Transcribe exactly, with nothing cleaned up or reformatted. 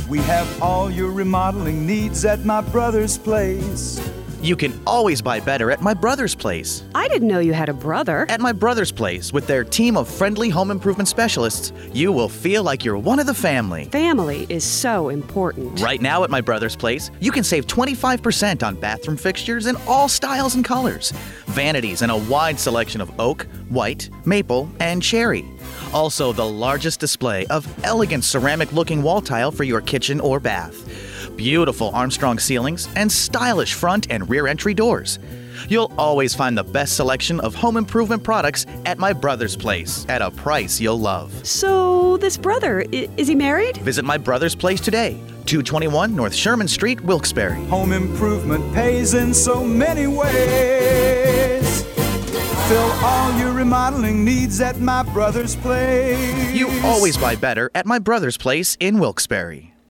We have all your remodeling needs at my brother's place. You can always buy better at my brother's place. I didn't know you had a brother. At my brother's place, with their team of friendly home improvement specialists, you will feel like you're one of the family. Family is so important. Right now at my brother's place, you can save twenty-five percent on bathroom fixtures in all styles and colors. Vanities in a wide selection of oak, white, maple, and cherry. Also, the largest display of elegant ceramic-looking wall tile for your kitchen or bath. Beautiful Armstrong ceilings, and stylish front and rear entry doors. You'll always find the best selection of home improvement products at my brother's place at a price you'll love. So, this brother, i- is he married? Visit my brother's place today, two twenty-one North Sherman Street, Wilkes-Barre. Home improvement pays in so many ways. Fill all your remodeling needs at my brother's place. You always buy better at my brother's place in Wilkes-Barre.